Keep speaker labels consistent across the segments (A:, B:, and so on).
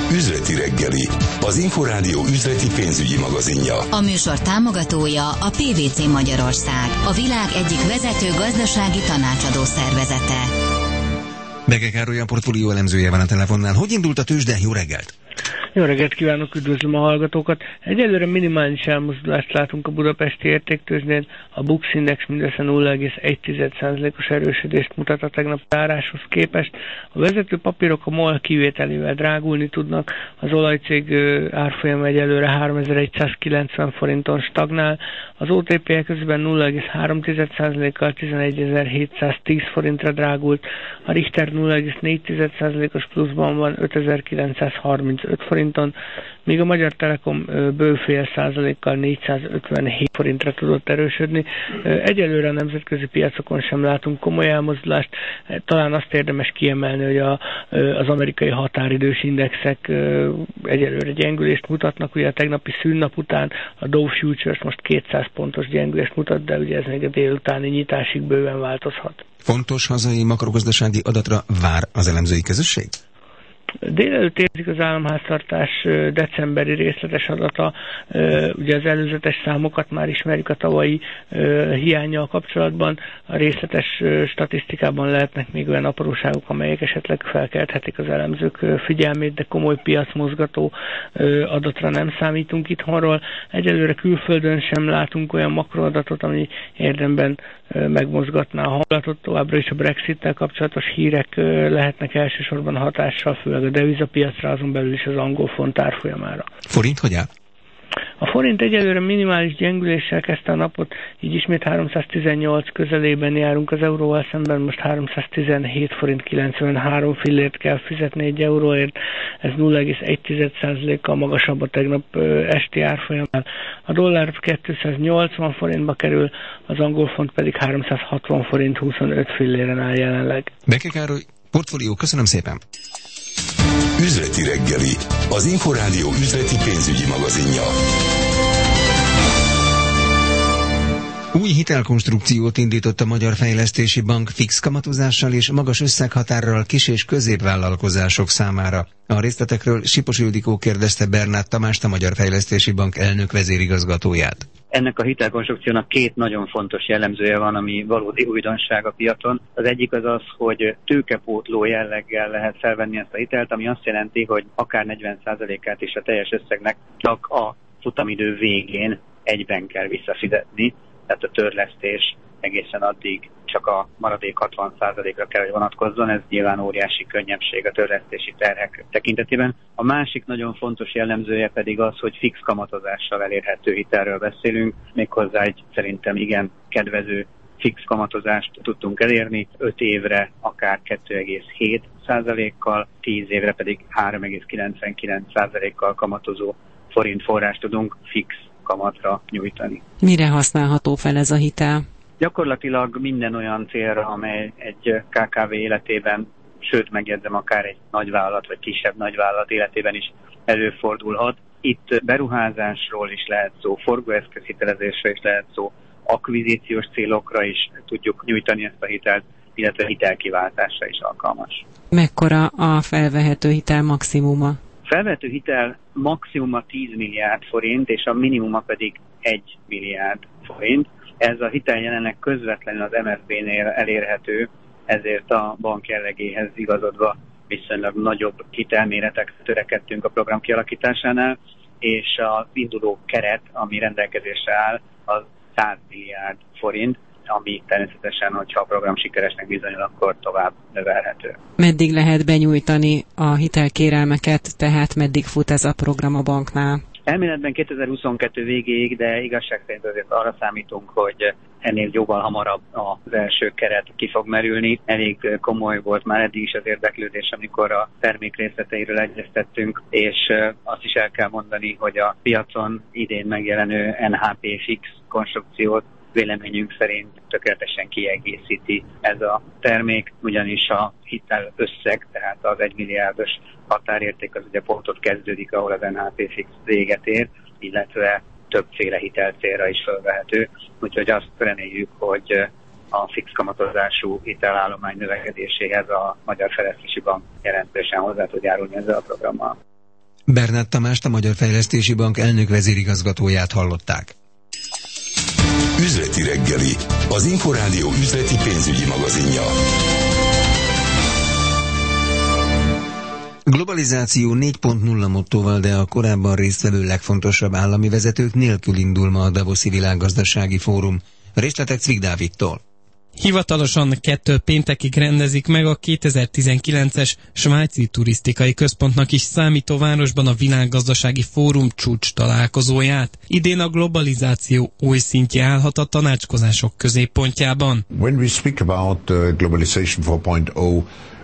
A: Üzleti reggeli, az Inforádió üzleti pénzügyi magazinja.
B: A műsor támogatója a PwC Magyarország, a világ egyik vezető gazdasági tanácsadó szervezete.
C: Bege Károly a portfólió elemzője van a telefonnál. Hogy indult a tőzsde? Jó reggelt!
D: Jó reggelt kívánok, üdvözlöm a hallgatókat! Egyelőre minimális elmozdulást látunk a budapesti értéktőzsdén, a Bux Index mindössze 0,1%-os erősödést mutat a tegnap záráshoz képest. A vezető papírok a MOL kivételével drágulni tudnak, az olajcég árfolyama egyelőre 3190 forinton stagnál, az OTP közben 0,3%-kal 11.710 forintra drágult, a Richter 0,4%-os pluszban van 5935 forinton, míg a Magyar Telekom bő fél százalékkal 457 forintra tudott erősödni. Egyelőre a nemzetközi piacokon sem látunk komoly elmozdulást, talán azt érdemes kiemelni, hogy az amerikai határidős indexek egyelőre gyengülést mutatnak, ugye a tegnapi szűnnap után a Dow Futures most 200 pontos gyengülést mutat, de ugye ez még a délutáni nyitásig bőven változhat.
C: Fontos hazai makrogazdasági adatra vár az elemzői közösség?
D: Délelőtt érzik az államháztartás decemberi részletes adata, ugye az előzetes számokat már ismerjük a tavalyi hiánnyal kapcsolatban, a részletes statisztikában lehetnek még olyan apróságok, amelyek esetleg felkelthetik az elemzők figyelmét, de komoly piacmozgató adatra nem számítunk itthonról. Egyelőre külföldön sem látunk olyan makroadatot, ami érdemben megmozgatná a hangulatot. Továbbra is a Brexit-tel kapcsolatos hírek lehetnek elsősorban hatással, főleg a devizapiacra, azon belül is az angol font árfolyamára.
C: Forint hogy áll?
D: A forint egyelőre minimális gyengüléssel kezdte a napot, így ismét 318 közelében járunk, az euróval szemben most 317 forint 93 fillért kell fizetni egy euróért, ez 0,1%-kal magasabb a tegnap esti árfolyamán. A dollár 280 forintba kerül, az angol font pedig 360 forint 25 filléren áll jelenleg.
C: Beke Károly, portfólió, köszönöm szépen!
A: Üzleti reggeli, az Inforádió üzleti pénzügyi magazinja.
C: Új hitelkonstrukciót indított a Magyar Fejlesztési Bank fix kamatozással és magas összeghatárral kis- és középvállalkozások számára. A részletekről Sipos Ildikó kérdezte Bernát Tamást, a Magyar Fejlesztési Bank elnök vezérigazgatóját.
E: Ennek a hitelkonstrukciónak két nagyon fontos jellemzője van, ami valódi újdonság a piacon. Az egyik az az, hogy tőkepótló jelleggel lehet felvenni ezt a hitelt, ami azt jelenti, hogy akár 40%-át is a teljes összegnek csak a futamidő végén egyben kell visszafizetni, tehát a törlesztés egészen addig csak a maradék 60%-ra kell, hogy vonatkozzon, ez nyilván óriási könnyebbség a törlesztési terhek tekintetében. A másik nagyon fontos jellemzője pedig az, hogy fix kamatozással elérhető hitelről beszélünk, méghozzá egy szerintem igen kedvező fix kamatozást tudtunk elérni, 5 évre akár 2,7%-kal, 10 évre pedig 3,99%-kal kamatozó forintforrást tudunk fix kamatra nyújtani.
F: Mire használható fel ez a hitel?
E: Gyakorlatilag minden olyan célra, amely egy KKV életében, sőt megjegyzem akár egy nagyvállalat vagy kisebb nagyvállalat életében is előfordulhat. Itt beruházásról is lehet szó, forgóeszközhitelezésre is lehet szó, akvizíciós célokra is tudjuk nyújtani ezt a hitelt, illetve hitelkiváltásra is alkalmas.
F: Mekkora a felvehető hitel maximuma?
E: Felvehető hitel maximuma 10 milliárd forint, és a minimuma pedig 1 milliárd forint. Ez a hitel jelenleg közvetlenül az MFB-nél elérhető, ezért a bank jellegéhez igazodva viszonylag nagyobb hitelméretek törekedtünk a program kialakításánál, és az induló keret, ami rendelkezésre áll, az 100 milliárd forint, ami természetesen, hogyha a program sikeresnek bizonyul, akkor tovább növelhető.
F: Meddig lehet benyújtani a hitelkérelmeket, tehát meddig fut ez a program a banknál?
E: Elméletben 2022 végéig, de igazság szerint azért arra számítunk, hogy ennél jóval hamarabb az első keret ki fog merülni. Elég komoly volt már eddig is az érdeklődés, amikor a termék részleteiről egyeztettünk, és azt is el kell mondani, hogy a piacon idén megjelenő NHP fix konstrukciót véleményünk szerint tökéletesen kiegészíti ez a termék, ugyanis a hitel összeg, tehát az 1 milliárdos határérték az ugye pontot kezdődik, ahol az NHP fix véget ér, illetve többféle hitelcélra is felvehető, úgyhogy azt reméljük, hogy a fix kamatozású hitelállomány növekedéséhez a Magyar Fejlesztési Bank jelentősen hozzá tud járulni ezzel a programmal.
C: Bernát Tamást, a Magyar Fejlesztési Bank elnök vezérigazgatóját hallották.
A: Üzleti reggeli, az Inforádió üzleti pénzügyi magazinja.
C: Globalizáció 4.0 mottóval, de a korábban résztvevő legfontosabb állami vezetők nélkül indul ma a Davoszi Világgazdasági Fórum. Részletek Cvik Dávidtól.
G: Hivatalosan 2 péntekig rendezik meg a 2019-es svájci turisztikai központnak is számító városban a Világgazdasági Fórum csúcs találkozóját. Idén a globalizáció új szintje állhat a tanácskozások középpontjában.
H: When we speak about globalization 4.0,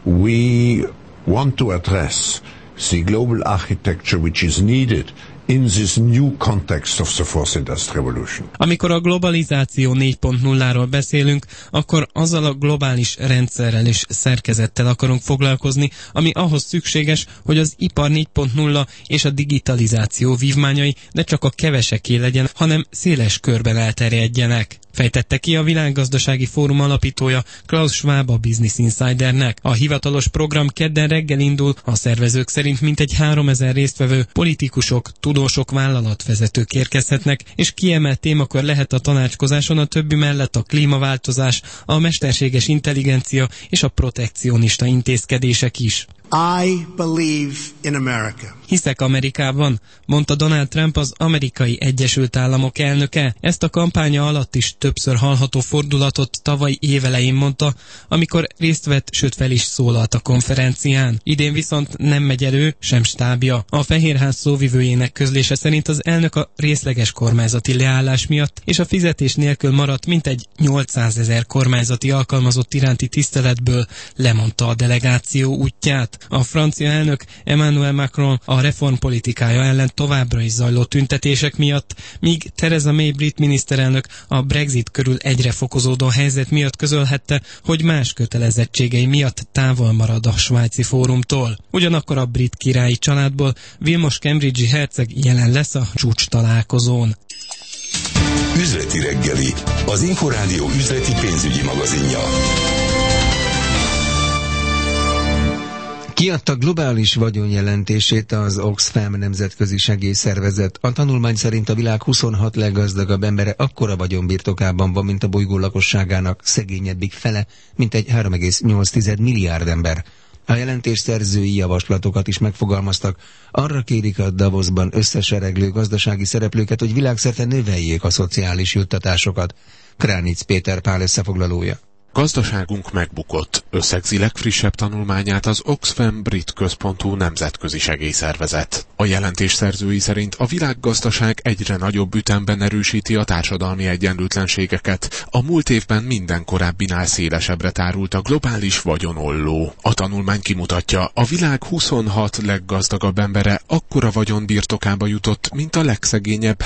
H: we want to address the global architecture which is needed in this new context of the fourth industrial revolution.
G: Amikor a globalizáció 4.0-ról beszélünk, akkor azzal a globális rendszerrel és szerkezettel akarunk foglalkozni, ami ahhoz szükséges, hogy az ipar 4.0 és a digitalizáció vívmányai ne csak a keveseké legyen, hanem széles körben elterjedjenek. Fejtette ki a Világgazdasági Fórum alapítója Klaus Schwab a Business Insidernek. A hivatalos program kedden reggel indul, a szervezők szerint mintegy 3000 résztvevő, politikusok, tudósok, vállalatvezetők érkezhetnek, és kiemelt témakör lehet a tanácskozáson a többi mellett a klímaváltozás, a mesterséges intelligencia és a protekcionista intézkedések is.
I: I believe in America.
G: Hiszek Amerikában, mondta Donald Trump, az Amerikai Egyesült Államok elnöke. Ezt a kampánya alatt is többször hallható fordulatot tavaly évelején mondta, amikor részt vett, sőt fel is szólalt a konferencián. Idén viszont nem megy elő, sem stábja. A Fehérház szóvivőjének közlése szerint az elnök a részleges kormányzati leállás miatt és a fizetés nélkül maradt mintegy 800 000 kormányzati alkalmazott iránti tiszteletből lemondta a delegáció útját. A francia elnök Emmanuel Macron a reformpolitikája ellen továbbra is zajló tüntetések miatt, míg Theresa May brit miniszterelnök a Brexit körül egyre fokozódó helyzet miatt közölhette, hogy más kötelezettségei miatt távol marad a svájci fórumtól. Ugyanakkor a brit királyi családból Vilmos Cambridge-i herceg jelen lesz a csúcs találkozón.
A: Üzleti reggeli, az Inforádió üzleti pénzügyi magazinja.
C: Kiadta globális vagyonjelentését az Oxfam nemzetközi segélyszervezet. A tanulmány szerint a világ 26 leggazdagabb embere akkora vagyonbirtokában van, mint a bolygó lakosságának szegényebbik fele, mint egy 3,8 milliárd ember. A jelentés szerzői javaslatokat is megfogalmaztak. Arra kérik a Davosban összesereglő gazdasági szereplőket, hogy világszerte növeljék a szociális juttatásokat. Kránic Péter Pál összefoglalója.
J: Gazdaságunk megbukott, összegzi legfrissebb tanulmányát az Oxfam brit központú nemzetközi segélyszervezet. A jelentés szerzői szerint a világgazdaság egyre nagyobb ütemben erősíti a társadalmi egyenlőtlenségeket. A múlt évben minden korábbinál szélesebbre tárult a globális vagyonolló. A tanulmány kimutatja, a világ 26 leggazdagabb embere akkora vagyon birtokába jutott, mint a legszegényebb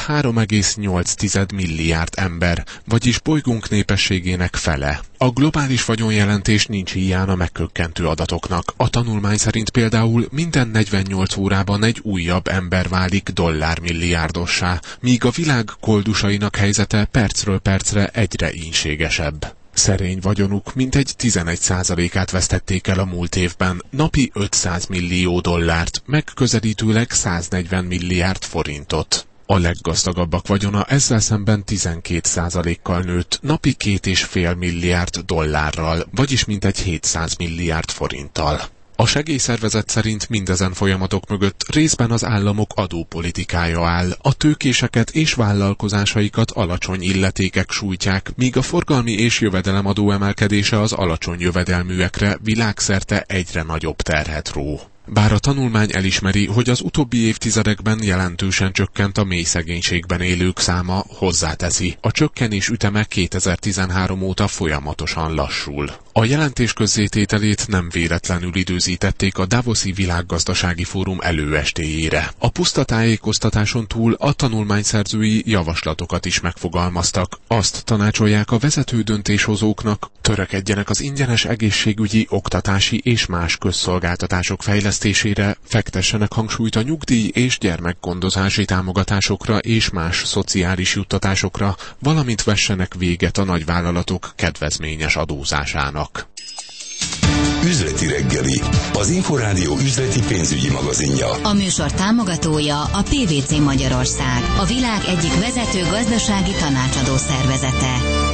J: 3,8 milliárd ember, vagyis bolygónk népességének fele. A globális vagyonjelentés nincs híján a megkökkentő adatoknak. A tanulmány szerint például minden 48 órában egy újabb ember válik dollármilliárdossá, míg a világ koldusainak helyzete percről percre egyre ínségesebb. Szerény vagyonuk mintegy 11%-át vesztették el a múlt évben, napi 500 millió dollárt, megközelítőleg 140 milliárd forintot. A leggazdagabbak vagyona ezzel szemben 12%-kal nőtt, napi 2,5 milliárd dollárral, vagyis mintegy 700 milliárd forinttal. A segélyszervezet szerint mindezen folyamatok mögött részben az államok adópolitikája áll. A tőkéseket és vállalkozásaikat alacsony illetékek sújtják, míg a forgalmi és jövedelemadó emelkedése az alacsony jövedelműekre világszerte egyre nagyobb terhet ró. Bár a tanulmány elismeri, hogy az utóbbi évtizedekben jelentősen csökkent a mély szegénységben élők száma, hozzáteszi, a csökkenés üteme 2013 óta folyamatosan lassul. A jelentés közzétételét nem véletlenül időzítették a Davoszi Világgazdasági Fórum előestéjére. A puszta tájékoztatáson túl a tanulmány szerzői javaslatokat is megfogalmaztak. Azt tanácsolják a vezető döntéshozóknak, törekedjenek az ingyenes egészségügyi, oktatási és más közszolgáltatások fejlesztésére, fektessenek hangsúlyt a nyugdíj és gyermekgondozási támogatásokra és más szociális juttatásokra, valamint vessenek véget a nagyvállalatok kedvezményes adózásának.
A: Üzleti reggeli, az Inforádió üzleti pénzügyi magazinja.
B: A műsor támogatója a PwC Magyarország, a világ egyik vezető gazdasági tanácsadó szervezete.